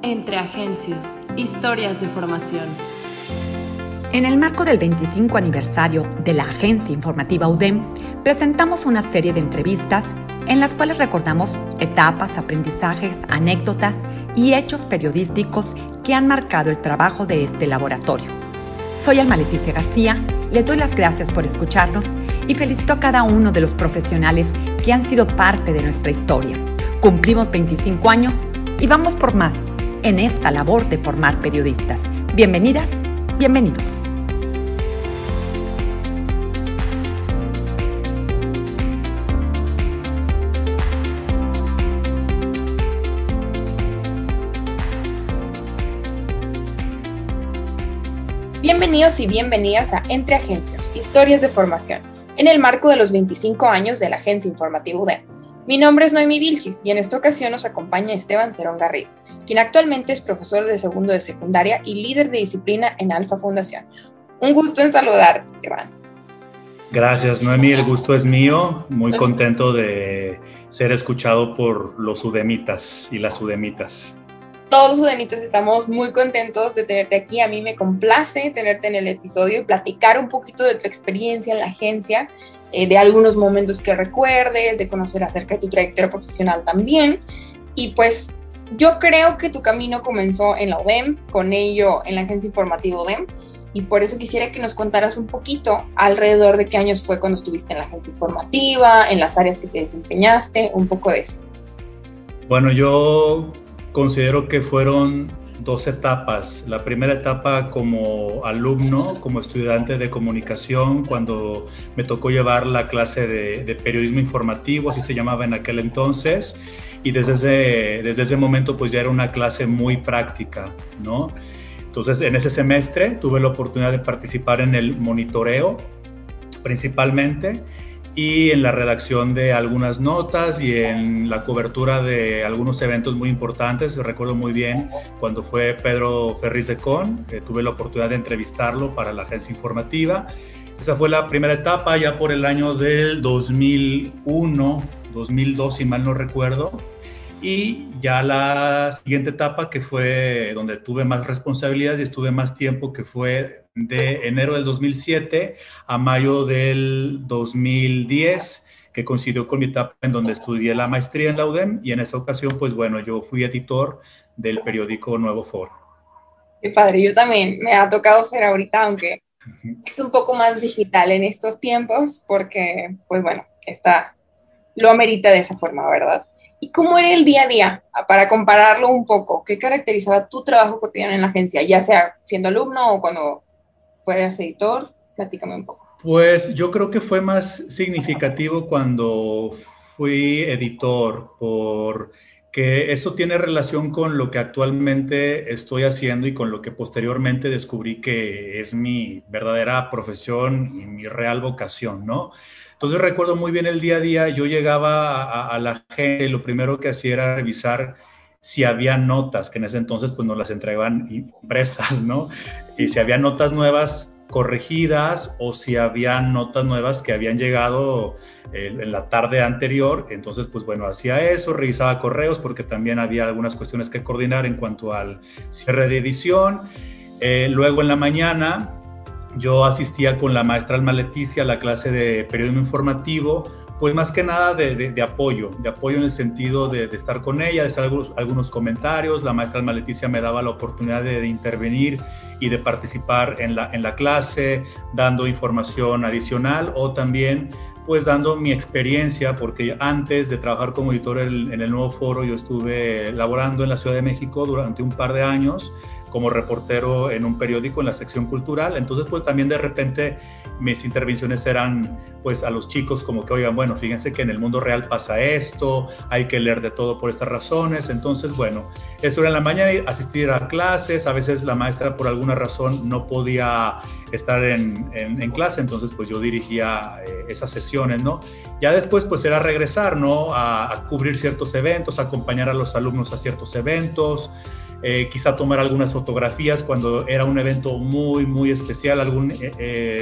Entre Agencias, historias de formación. En el marco del 25 aniversario de la Agencia Informativa UDEM, presentamos una serie de entrevistas en las cuales recordamos etapas, aprendizajes, anécdotas y hechos periodísticos que han marcado el trabajo de este laboratorio. Soy Alma Leticia García, les doy las gracias por escucharnos y felicito a cada uno de los profesionales que han sido parte de nuestra historia. Cumplimos 25 años y vamos por más en esta labor de formar periodistas. Bienvenidas, bienvenidos. Bienvenidos y bienvenidas a Entre Agencias, historias de formación, en el marco de los 25 años de la Agencia Informativa UDEM. Mi nombre es Noemí Vilchis y en esta ocasión nos acompaña Esteban Cerón Garrido, quien actualmente es profesor de segundo de secundaria y líder de disciplina en Alfa Fundación. Un gusto en saludarte, Esteban. Gracias, Noemí, el gusto es mío. Muy contento de ser escuchado por los udemitas y las udemitas. Todos los udemitas estamos muy contentos de tenerte aquí. A mí me complace tenerte en el episodio y platicar un poquito de tu experiencia en la agencia, de algunos momentos que recuerdes, de conocer acerca de tu trayectoria profesional también. Y pues yo creo que tu camino comenzó en la UDEM, con ello en la Agencia Informativa UDEM, y por eso quisiera que nos contaras un poquito alrededor de qué años fue cuando estuviste en la Agencia Informativa, en las áreas que te desempeñaste, un poco de eso. Bueno, yo considero que fueron dos etapas. La primera etapa como alumno, como estudiante de comunicación, cuando me tocó llevar la clase de periodismo informativo, así se llamaba en aquel entonces, y desde ese momento pues ya era una clase muy práctica, ¿no? Entonces en ese semestre tuve la oportunidad de participar en el monitoreo principalmente, y en la redacción de algunas notas y en la cobertura de algunos eventos muy importantes. Recuerdo muy bien cuando fue Pedro Ferriz de Con, tuve la oportunidad de entrevistarlo para la Agencia Informativa. Esa fue la primera etapa, ya por el año del 2001, 2002, si mal no recuerdo. Y ya la siguiente etapa, que fue donde tuve más responsabilidades y estuve más tiempo, que fue de enero del 2007 a mayo del 2010, que coincidió con mi etapa en donde estudié la maestría en la UDEM, y en esa ocasión, pues bueno, yo fui editor del periódico Nuevo Foro. Qué padre, yo también me ha tocado ser ahorita, aunque es un poco más digital en estos tiempos, porque, pues bueno, lo amerita de esa forma, ¿verdad? ¿Y cómo era el día a día? Para compararlo un poco, ¿qué caracterizaba tu trabajo cotidiano en la agencia? Ya sea siendo alumno o cuando fueras editor, platícame un poco. Pues yo creo que fue más significativo cuando fui editor, porque eso tiene relación con lo que actualmente estoy haciendo y con lo que posteriormente descubrí que es mi verdadera profesión y mi real vocación, ¿no? Entonces recuerdo muy bien el día a día. Yo llegaba a la gente y lo primero que hacía era revisar si había notas, que en ese entonces pues nos las entregaban impresas, ¿no? Y si había notas nuevas corregidas o si había notas nuevas que habían llegado en la tarde anterior. Entonces pues bueno, hacía eso, revisaba correos porque también había algunas cuestiones que coordinar en cuanto al cierre de edición. Luego en la mañana yo asistía con la maestra Alma Leticia a la clase de periodismo informativo, pues más que nada de apoyo en el sentido de estar con ella, de hacer algunos comentarios. La maestra Alma Leticia me daba la oportunidad de intervenir y de participar en la clase, dando información adicional o también pues dando mi experiencia, porque antes de trabajar como editor en el Nuevo Foro, yo estuve laborando en la Ciudad de México durante un par de años como reportero en un periódico en la sección cultural. Entonces pues también de repente mis intervenciones eran pues a los chicos como que, oigan, bueno, fíjense que en el mundo real pasa esto, hay que leer de todo por estas razones. Entonces bueno, eso era en la mañana, asistir a clases. A veces la maestra por alguna razón no podía estar en clase, entonces pues yo dirigía esas sesiones, ¿no? Ya después pues era regresar, ¿no? A cubrir ciertos eventos, acompañar a los alumnos a ciertos eventos, quizá tomar algunas fotografías cuando era un evento muy, muy especial,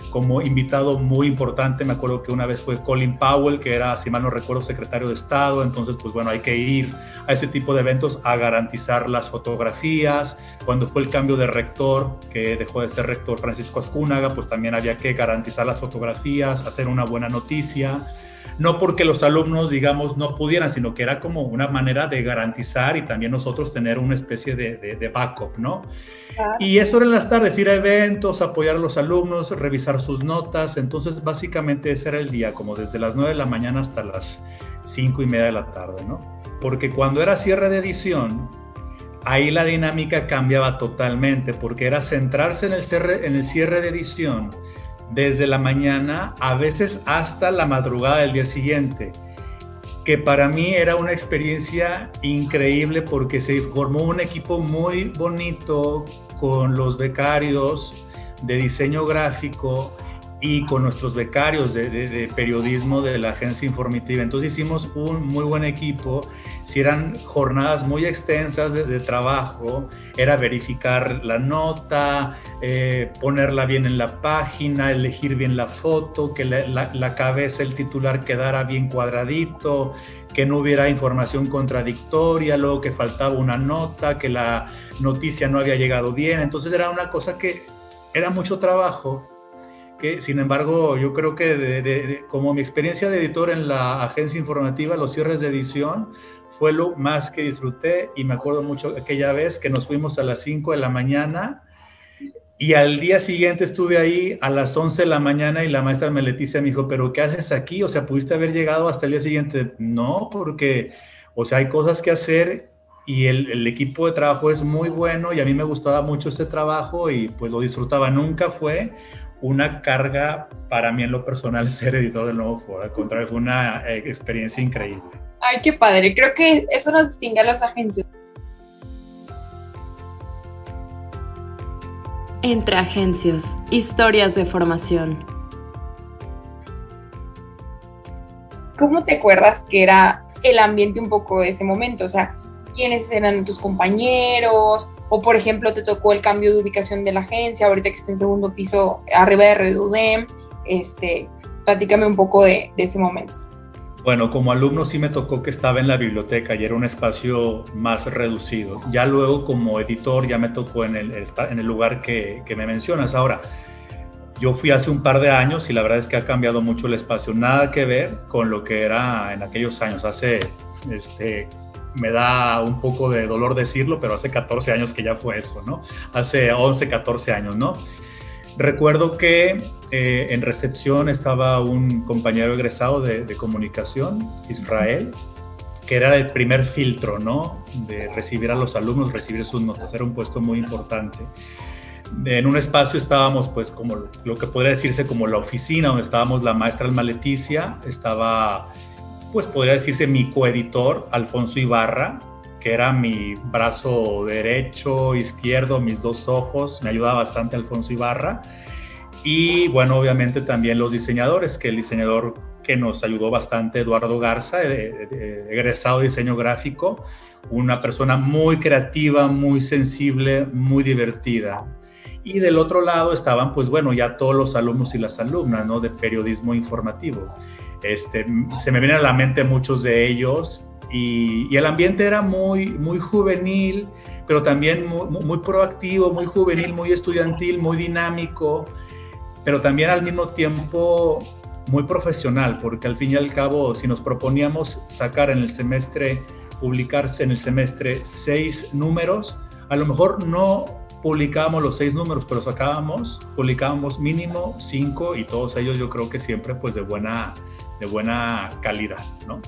como invitado muy importante. Me acuerdo que una vez fue Colin Powell, que era, si mal no recuerdo, secretario de Estado. Entonces, pues bueno, hay que ir a ese tipo de eventos a garantizar las fotografías. Cuando fue el cambio de rector, que dejó de ser rector Francisco Azcúnaga, pues también había que garantizar las fotografías, hacer una buena noticia. No porque los alumnos, digamos, no pudieran, sino que era como una manera de garantizar y también nosotros tener una especie de backup, ¿no? Claro. Y eso era en las tardes, ir a eventos, apoyar a los alumnos, revisar sus notas. Entonces, básicamente ese era el día, como desde las 9 de la mañana hasta las 5:30 de la tarde, ¿no? Porque cuando era cierre de edición, ahí la dinámica cambiaba totalmente, porque era centrarse en el cierre de edición desde la mañana, a veces hasta la madrugada del día siguiente, que para mí era una experiencia increíble porque se formó un equipo muy bonito con los becarios de diseño gráfico y con nuestros becarios de periodismo de la agencia informativa. Entonces hicimos un muy buen equipo. Si eran jornadas muy extensas de trabajo, era verificar la nota, ponerla bien en la página, elegir bien la foto, que la cabeza, el titular quedara bien cuadradito, que no hubiera información contradictoria, luego que faltaba una nota, que la noticia no había llegado bien. Entonces era una cosa que era mucho trabajo, que sin embargo yo creo que como mi experiencia de editor en la agencia informativa, los cierres de edición fue lo más que disfruté. Y me acuerdo mucho aquella vez que nos fuimos a las 5 de la mañana y al día siguiente estuve ahí a las 11 de la mañana y la maestra Leticia me dijo, ¿pero qué haces aquí? O sea, ¿pudiste haber llegado hasta el día siguiente? No, porque, o sea, hay cosas que hacer y el equipo de trabajo es muy bueno y a mí me gustaba mucho ese trabajo y pues lo disfrutaba. Nunca fue una carga para mí en lo personal ser editor del Nuevo Foro. Al contrario, fue una experiencia increíble. Ay, qué padre. Creo que eso nos distingue a las agencias. Entre Agencias, historias de formación. ¿Cómo te acuerdas que era el ambiente un poco de ese momento? O sea, ¿quiénes eran tus compañeros? O, por ejemplo, te tocó el cambio de ubicación de la agencia, ahorita que está en segundo piso, arriba de Red UDEM. Platícame un poco de ese momento. Bueno, como alumno sí me tocó que estaba en la biblioteca y era un espacio más reducido. Ya luego como editor ya me tocó en el lugar que me mencionas. Ahora, yo fui hace un par de años y la verdad es que ha cambiado mucho el espacio. Nada que ver con lo que era en aquellos años. Me da un poco de dolor decirlo, pero hace 14 años que ya fue eso, ¿no? Hace 11, 14 años, ¿no? Recuerdo que en recepción estaba un compañero egresado de comunicación, Israel, que era el primer filtro, ¿no? De recibir a los alumnos, recibir sus notas. Era un puesto muy importante. En un espacio estábamos, pues, como lo que podría decirse como la oficina, donde estábamos la maestra Alma Leticia, estaba, pues, podría decirse mi coeditor, Alfonso Ibarra, que era mi brazo derecho, izquierdo, mis dos ojos. Me ayudaba bastante Alfonso Ibarra. Y bueno, obviamente también los diseñadores, que el diseñador que nos ayudó bastante, Eduardo Garza, egresado de diseño gráfico, una persona muy creativa, muy sensible, muy divertida. Y del otro lado estaban, pues bueno, ya todos los alumnos y las alumnas, ¿no? De periodismo informativo. Se me vienen a la mente muchos de ellos. Y el ambiente era muy, muy juvenil, pero también muy proactivo, muy juvenil, muy estudiantil, muy dinámico, pero también al mismo tiempo muy profesional, porque al fin y al cabo, si nos proponíamos sacar en el semestre, publicarse en el semestre 6 números, a lo mejor no publicábamos los 6 números, pero publicábamos mínimo 5 y todos ellos yo creo que siempre pues de buena calidad, ¿no?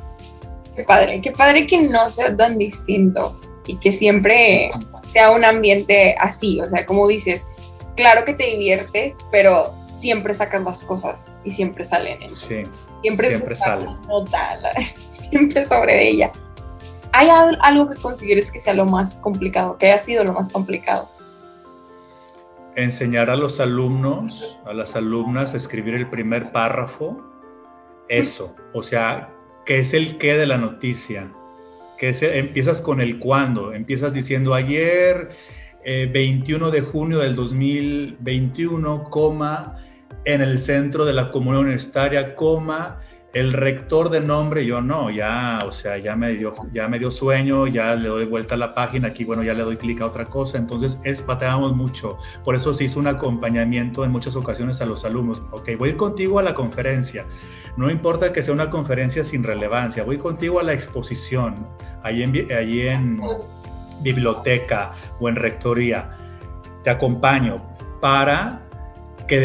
Qué padre que no sea tan distinto y que siempre sea un ambiente así, o sea, como dices, claro que te diviertes, pero siempre sacas las cosas y siempre salen. Entonces, sí, siempre salen. Siempre sobre ella. ¿Hay algo que consideres que sea lo más complicado, que haya sido lo más complicado? Enseñar a los alumnos, a las alumnas a escribir el primer párrafo, eso, o sea, ¿qué es el qué de la noticia? Empiezas con el cuándo, empiezas diciendo ayer, 21 de junio del 2021, en el centro de la comunidad universitaria, el rector de nombre, yo no, ya, o sea, ya me dio sueño, ya le doy vuelta a la página, aquí, bueno, ya le doy clic a otra cosa, entonces batallábamos mucho. Por eso se hizo un acompañamiento en muchas ocasiones a los alumnos. Ok, voy a ir contigo a la conferencia, no importa que sea una conferencia sin relevancia, voy contigo a la exposición, allí en biblioteca o en rectoría, te acompaño para que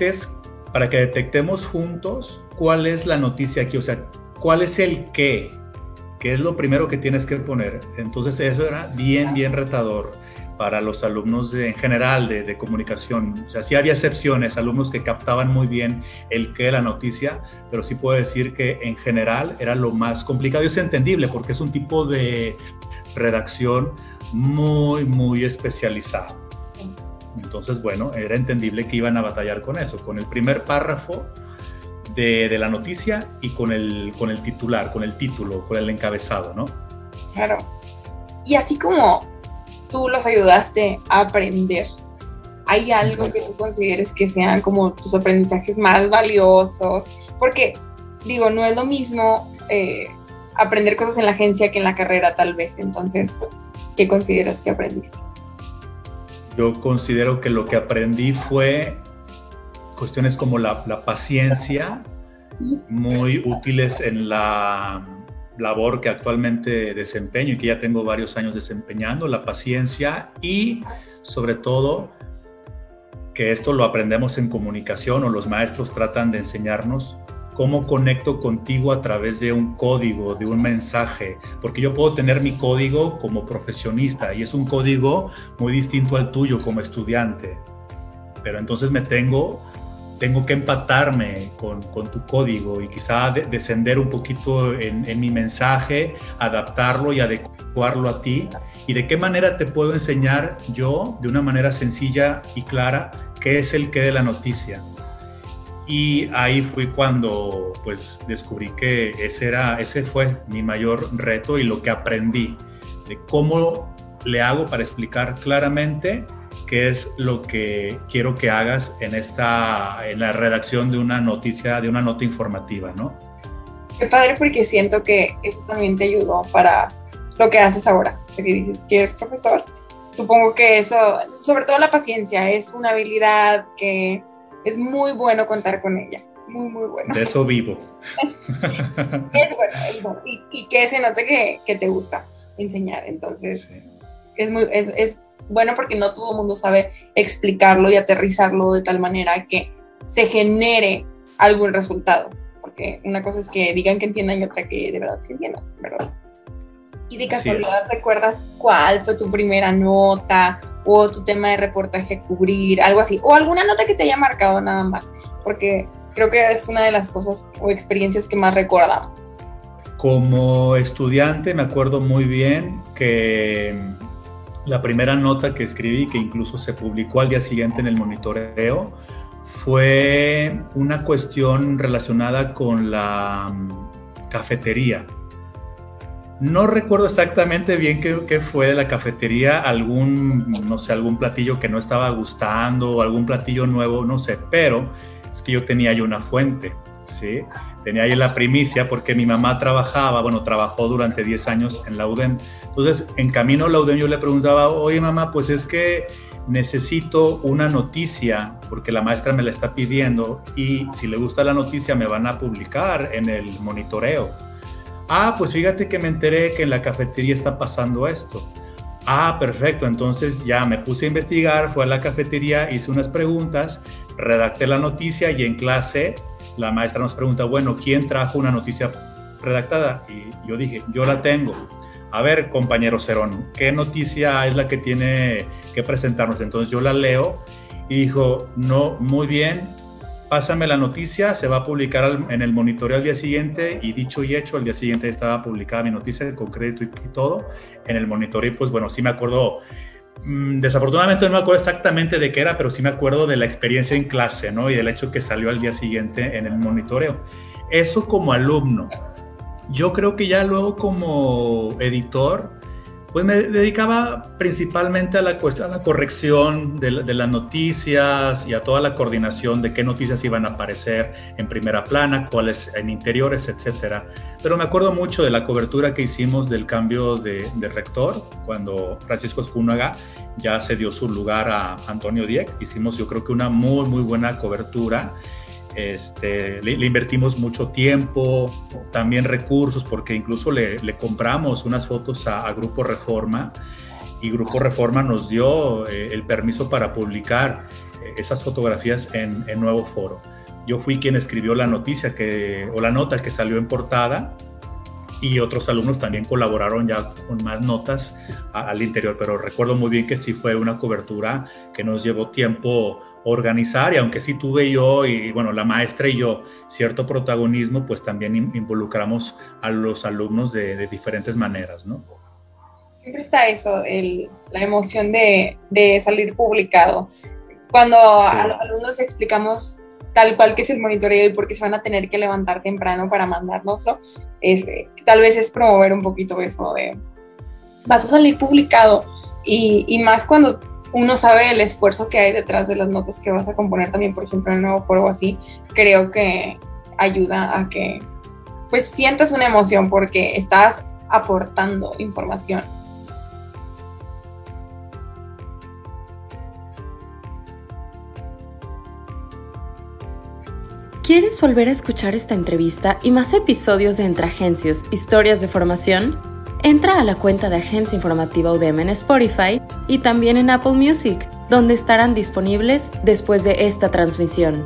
detectemos juntos cuál es la noticia aquí, o sea, cuál es el qué es lo primero que tienes que poner. Entonces eso era bien retador para los alumnos en general de comunicación. O sea, sí había excepciones, alumnos que captaban muy bien el qué de la noticia, pero sí puedo decir que en general era lo más complicado y es entendible porque es un tipo de redacción muy especializado. Entonces, bueno, era entendible que iban a batallar con eso, con el primer párrafo de la noticia y con el titular, con el título, con el encabezado, ¿no? Claro. Y así como tú los ayudaste a aprender, ¿hay algo que tú consideres que sean como tus aprendizajes más valiosos? Porque, digo, no es lo mismo aprender cosas en la agencia que en la carrera, tal vez. Entonces, ¿qué consideras que aprendiste? Yo considero que lo que aprendí fue cuestiones como la paciencia, muy útiles en la labor que actualmente desempeño y que ya tengo varios años desempeñando, la paciencia y sobre todo que esto lo aprendemos en comunicación o los maestros tratan de enseñarnos cómo conecto contigo a través de un código, de un mensaje, porque yo puedo tener mi código como profesionista y es un código muy distinto al tuyo como estudiante, pero entonces tengo que empatarme con tu código y quizá descender un poquito en mi mensaje, adaptarlo y adecuarlo a ti. ¿Y de qué manera te puedo enseñar yo, de una manera sencilla y clara, qué es el qué de la noticia? Y ahí fui cuando pues descubrí que ese fue mi mayor reto y lo que aprendí, de cómo le hago para explicar claramente qué es lo que quiero que hagas en la redacción de una noticia, de una nota informativa, ¿no? Qué padre, porque siento que eso también te ayudó para lo que haces ahora. O sea, que dices que eres profesor. Supongo que eso, sobre todo la paciencia, es una habilidad que es muy bueno contar con ella. Muy bueno. De eso vivo. Es bueno. Y que se note que te gusta enseñar. Entonces, sí. Es bueno porque no todo el mundo sabe explicarlo y aterrizarlo de tal manera que se genere algún resultado. Porque una cosa es que digan que entiendan y otra que de verdad se entiendan, ¿verdad? Y de casualidad, ¿recuerdas cuál fue tu primera nota o tu tema de reportaje a cubrir, algo así? O alguna nota que te haya marcado nada más, porque creo que es una de las cosas o experiencias que más recordamos. Como estudiante me acuerdo muy bien que la primera nota que escribí, que incluso se publicó al día siguiente en el Monitoreo, fue una cuestión relacionada con la cafetería. No recuerdo exactamente bien qué fue de la cafetería, algún platillo que no estaba gustando o algún platillo nuevo, no sé, pero es que yo tenía ahí una fuente, ¿sí? Tenía ahí la primicia porque mi mamá trabajó durante 10 años en la UDEM. Entonces, en camino a la UDEM yo le preguntaba, oye mamá, pues es que necesito una noticia porque la maestra me la está pidiendo y si le gusta la noticia me van a publicar en el Monitoreo. Ah, pues fíjate que me enteré que en la cafetería está pasando esto. Ah, perfecto, entonces ya me puse a investigar, fui a la cafetería, hice unas preguntas, redacté la noticia y en clase la maestra nos pregunta, bueno, ¿quién trajo una noticia redactada? Y yo dije, yo la tengo. A ver, compañero Cerón, ¿qué noticia es la que tiene que presentarnos? Entonces yo la leo y dijo, no, muy bien, pásame la noticia, se va a publicar en el Monitoreo al día siguiente y dicho y hecho, al día siguiente estaba publicada mi noticia con crédito y todo en el Monitoreo y pues bueno, sí me acuerdo, desafortunadamente no me acuerdo exactamente de qué era, pero sí me acuerdo de la experiencia en clase, ¿no? Y del hecho que salió al día siguiente en el Monitoreo. Eso como alumno. Yo creo que ya luego como editor Pues me dedicaba principalmente a a la corrección de las noticias y a toda la coordinación de qué noticias iban a aparecer en primera plana, cuáles en interiores, etcétera. Pero me acuerdo mucho de la cobertura que hicimos del cambio de rector, cuando Francisco Escúnaga ya se dio su lugar a Antonio Dieck. Hicimos, yo creo que una muy buena cobertura. Le invertimos mucho tiempo, también recursos, porque incluso le compramos unas fotos a Grupo Reforma, y Grupo Reforma nos dio el permiso para publicar esas fotografías en Nuevo Foro. Yo fui quien escribió la noticia o la nota que salió en portada, y otros alumnos también colaboraron ya con más notas al interior, pero recuerdo muy bien que sí fue una cobertura que nos llevó tiempo organizar, y aunque sí tuve yo y bueno, la maestra y yo cierto protagonismo, pues también involucramos a los alumnos de diferentes maneras, ¿no? Siempre está eso, la emoción de salir publicado. Cuando a los alumnos les explicamos tal cual que es el monitoreo y por qué se van a tener que levantar temprano para mandárnoslo, tal vez es promover un poquito eso de vas a salir publicado, y más cuando uno sabe el esfuerzo que hay detrás de las notas que vas a componer también, por ejemplo, en el Nuevo Foro o así. Creo que ayuda a que pues sientas una emoción porque estás aportando información. ¿Quieres volver a escuchar esta entrevista y más episodios de Entre Agencias, Historias de Formación? Entra a la cuenta de Agencia Informativa UDEM en Spotify y también en Apple Music, donde estarán disponibles después de esta transmisión.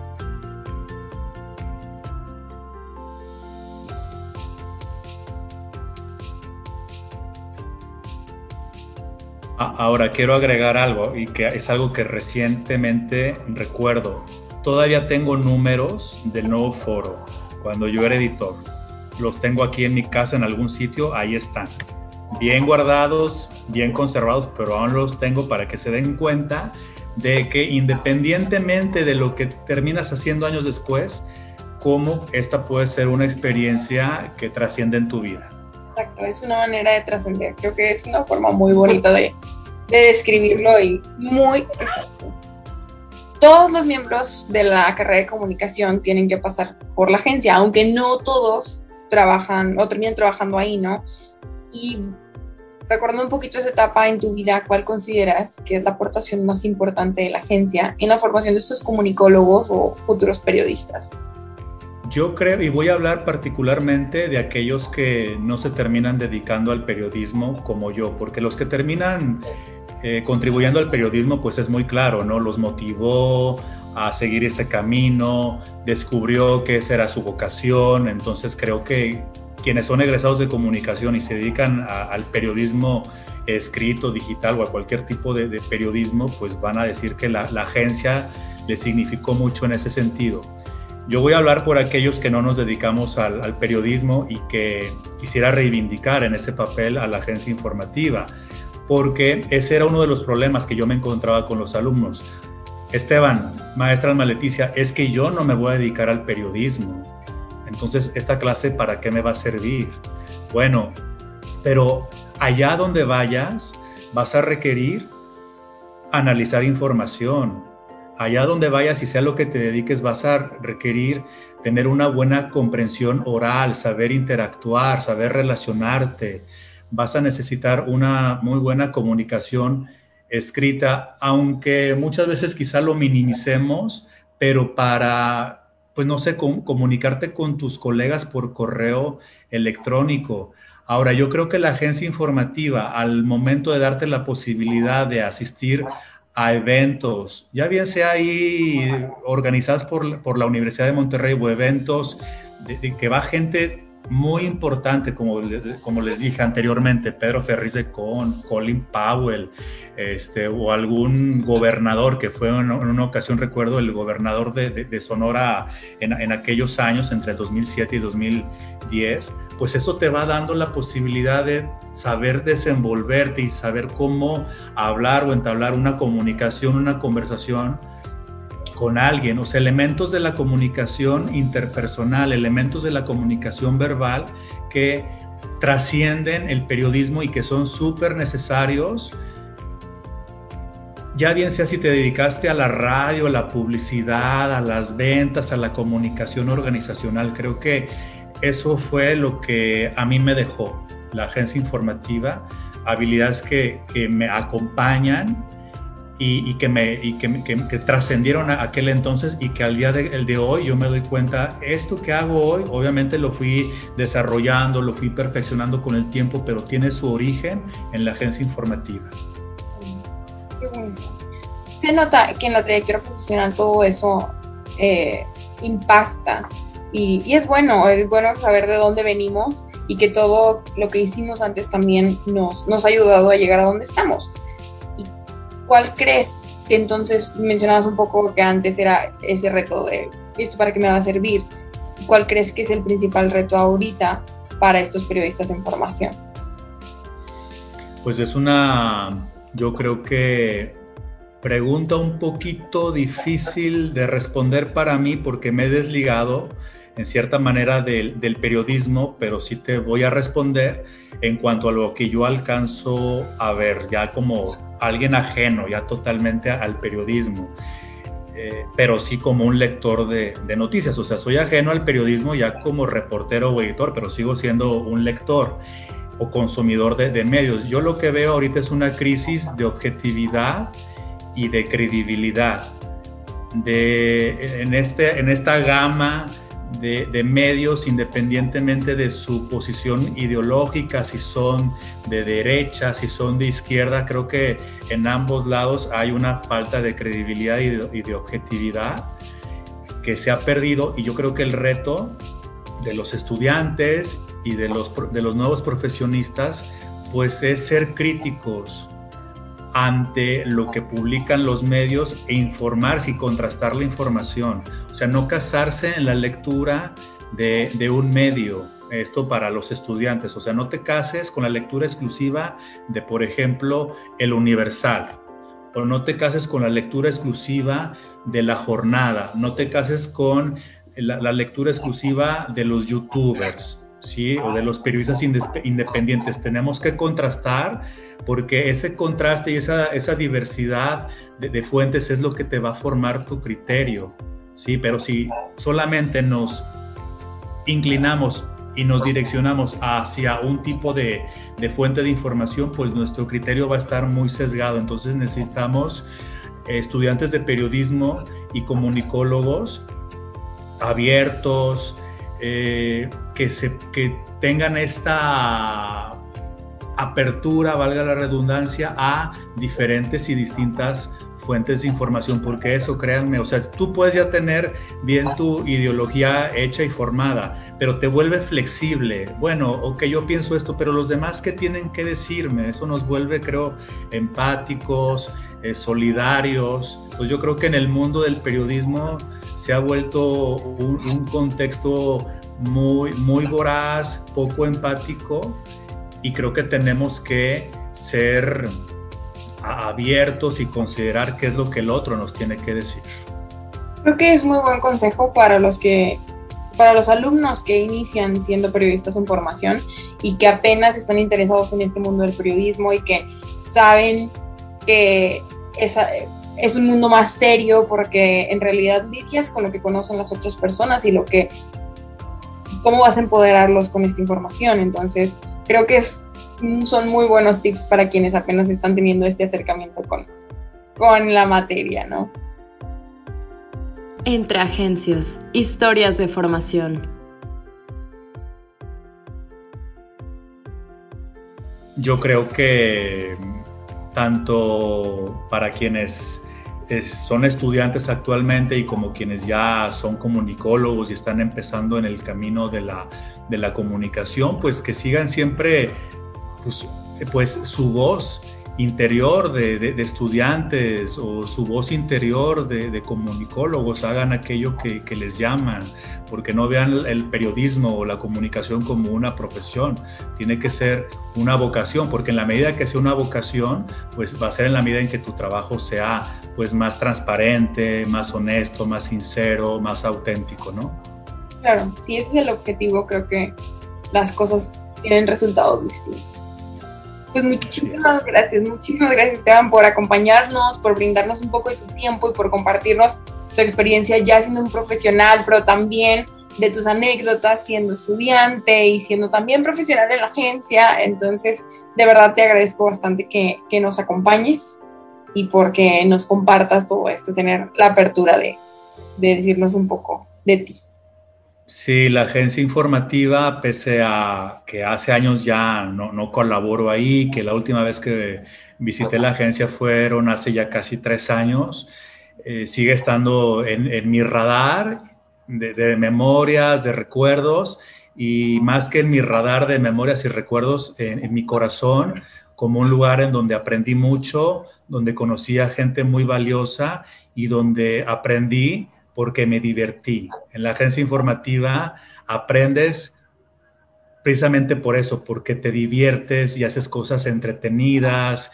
Ahora quiero agregar algo, y que es algo que recientemente recuerdo. Todavía tengo números del Nuevo Foro cuando yo era editor. Los tengo aquí en mi casa en algún sitio, ahí están. Bien guardados, bien conservados, pero aún los tengo para que se den cuenta de que independientemente de lo que terminas haciendo años después, cómo esta puede ser una experiencia que trasciende en tu vida. Exacto, es una manera de trascender. Creo que es una forma muy bonita de describirlo y muy exacto. Todos los miembros de la carrera de comunicación tienen que pasar por la agencia, aunque no todos trabajan o terminan trabajando ahí, ¿no? Y recordando un poquito esa etapa en tu vida, ¿cuál consideras que es la aportación más importante de la agencia en la formación de estos comunicólogos o futuros periodistas? Yo creo, y voy a hablar particularmente de aquellos que no se terminan dedicando al periodismo como yo, porque los que terminan contribuyendo al periodismo, pues es muy claro, ¿no? Los motivó a seguir ese camino, descubrió que esa era su vocación. Entonces creo que quienes son egresados de comunicación y se dedican al periodismo escrito, digital o a cualquier tipo de periodismo, pues van a decir que la agencia les significó mucho en ese sentido. Yo voy a hablar por aquellos que no nos dedicamos al periodismo y que quisiera reivindicar en ese papel a la agencia informativa, porque ese era uno de los problemas que yo me encontraba con los alumnos. Esteban, maestra Alma Leticia, es que yo no me voy a dedicar al periodismo. Entonces, ¿esta clase para qué me va a servir? Bueno, pero allá donde vayas, vas a requerir analizar información. Allá donde vayas y sea lo que te dediques, vas a requerir tener una buena comprensión oral, saber interactuar, saber relacionarte. Vas a necesitar una muy buena comunicación escrita, aunque muchas veces quizá lo minimicemos, pero para, pues no sé, comunicarte con tus colegas por correo electrónico. Ahora, yo creo que la agencia informativa, al momento de darte la posibilidad de asistir a eventos, ya bien sea ahí organizados por la Universidad de Monterrey o eventos de que va gente muy importante, como les dije anteriormente, Pedro Ferriz de Con, Colin Powell, o algún gobernador que fue en una ocasión, recuerdo, el gobernador de Sonora en aquellos años, entre el 2007 y 2010, pues eso te va dando la posibilidad de saber desenvolverte y saber cómo hablar o entablar una comunicación, una conversación con alguien. O sea, elementos de la comunicación interpersonal, elementos de la comunicación verbal que trascienden el periodismo y que son súper necesarios. Ya bien sea si te dedicaste a la radio, a la publicidad, a las ventas, a la comunicación organizacional, creo que eso fue lo que a mí me dejó la agencia informativa, habilidades que me acompañan y que trascendieron a aquel entonces y que al día de hoy yo me doy cuenta, esto que hago hoy, obviamente lo fui desarrollando, lo fui perfeccionando con el tiempo, pero tiene su origen en la agencia informativa. Se nota que en la trayectoria profesional todo eso impacta y es bueno saber de dónde venimos y que todo lo que hicimos antes también nos ha ayudado a llegar a donde estamos. ¿Y cuál crees que entonces, mencionabas un poco que antes era ese reto de esto para qué me va a servir? ¿Cuál crees que es el principal reto ahorita para estos periodistas en formación? Pues yo creo que pregunta un poquito difícil de responder para mí porque me he desligado en cierta manera del periodismo, pero sí te voy a responder en cuanto a lo que yo alcanzo a ver, ya como alguien ajeno, ya totalmente al periodismo, pero sí como un lector de noticias. O sea, soy ajeno al periodismo ya como reportero o editor, pero sigo siendo un lector o consumidor de medios. Yo lo que veo ahorita es una crisis de objetividad y de credibilidad en esta gama de medios, independientemente de su posición ideológica, si son de derecha, si son de izquierda. Creo que en ambos lados hay una falta de credibilidad y de objetividad que se ha perdido, y yo creo que el reto de los estudiantes y de los nuevos profesionistas pues es ser críticos ante lo que publican los medios e informarse y contrastar la información. O sea, no casarse en la lectura de un medio. Esto para los estudiantes. O sea, no te cases con la lectura exclusiva de, por ejemplo, El Universal. O no te cases con la lectura exclusiva de La Jornada. No te cases con la lectura exclusiva de los youtubers, ¿sí? O de los periodistas independientes. Tenemos que contrastar, porque ese contraste y esa diversidad de fuentes es lo que te va a formar tu criterio, ¿sí? Pero si solamente nos inclinamos y nos direccionamos hacia un tipo de fuente de información, pues nuestro criterio va a estar muy sesgado. Entonces necesitamos estudiantes de periodismo y comunicólogos abiertos, que tengan esta apertura, valga la redundancia, a diferentes y distintas fuentes de información, porque eso, créanme, o sea, tú puedes ya tener bien tu ideología hecha y formada, pero te vuelve flexible. Bueno, ok, yo pienso esto, pero los demás, ¿qué tienen que decirme? Eso nos vuelve, creo, empáticos, solidarios. Entonces yo creo que en el mundo del periodismo se ha vuelto un contexto muy, muy voraz, poco empático, y creo que tenemos que ser abiertos y considerar qué es lo que el otro nos tiene que decir. Creo que es muy buen consejo para los alumnos que inician siendo periodistas en formación y que apenas están interesados en este mundo del periodismo y que saben que es un mundo más serio, porque en realidad lidias con lo que conocen las otras personas y cómo vas a empoderarlos con esta información. Entonces creo que son muy buenos tips para quienes apenas están teniendo este acercamiento con la materia, ¿no? Entre agencias, historias de formación. Yo creo que tanto para quienes son estudiantes actualmente y como quienes ya son comunicólogos y están empezando en el camino de la comunicación, pues que sigan siempre pues su voz interior de estudiantes, o su voz interior de comunicólogos. Hagan aquello que les llaman, porque no vean el periodismo o la comunicación como una profesión. Tiene que ser una vocación, porque en la medida que sea una vocación, pues va a ser en la medida en que tu trabajo sea pues más transparente, más honesto, más sincero, más auténtico, ¿no? Claro, si ese es el objetivo, creo que las cosas tienen resultados distintos. Pues muchísimas gracias Esteban por acompañarnos, por brindarnos un poco de tu tiempo y por compartirnos tu experiencia ya siendo un profesional, pero también de tus anécdotas siendo estudiante y siendo también profesional en la agencia. Entonces, de verdad te agradezco bastante que nos acompañes y porque nos compartas todo esto, tener la apertura de decirnos un poco de ti. Sí, la agencia informativa, pese a que hace años ya no colaboro ahí, que la última vez que visité la agencia fueron hace ya casi 3 años, sigue estando en mi radar de memorias, de recuerdos, y más que en mi radar de memorias y recuerdos, en mi corazón, como un lugar en donde aprendí mucho, donde conocí a gente muy valiosa y donde aprendí porque me divertí. En la agencia informativa aprendes precisamente por eso, porque te diviertes y haces cosas entretenidas,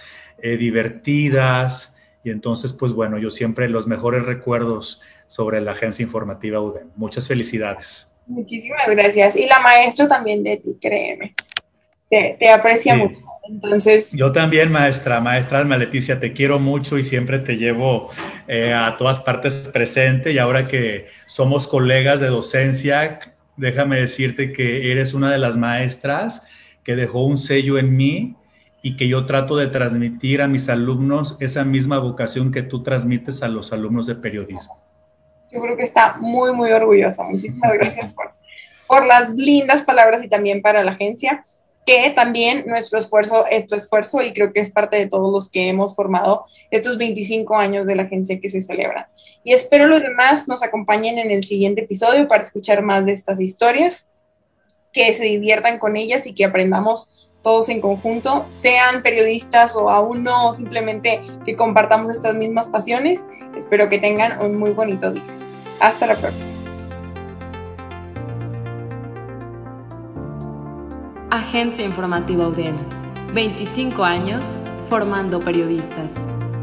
divertidas. Y entonces, pues bueno, yo siempre los mejores recuerdos sobre la agencia informativa UDEM. Muchas felicidades. Muchísimas gracias. Y la maestra también de ti, créeme. Te aprecia Sí. mucho. Entonces, Yo también, maestra Alma Leticia, te quiero mucho y siempre te llevo a todas partes presente. Y ahora que somos colegas de docencia, déjame decirte que eres una de las maestras que dejó un sello en mí y que yo trato de transmitir a mis alumnos esa misma vocación que tú transmites a los alumnos de periodismo. yo creo que está muy, muy orgullosa. Muchísimas gracias por las lindas palabras y también para la agencia, que también nuestro esfuerzo es tu esfuerzo y creo que es parte de todos los que hemos formado estos 25 años de la agencia que se celebran. Y espero los demás nos acompañen en el siguiente episodio para escuchar más de estas historias, que se diviertan con ellas y que aprendamos todos en conjunto, sean periodistas o aún no, o simplemente que compartamos estas mismas pasiones. Espero que tengan un muy bonito día. Hasta la próxima. Agencia Informativa UDEM. 25 años formando periodistas.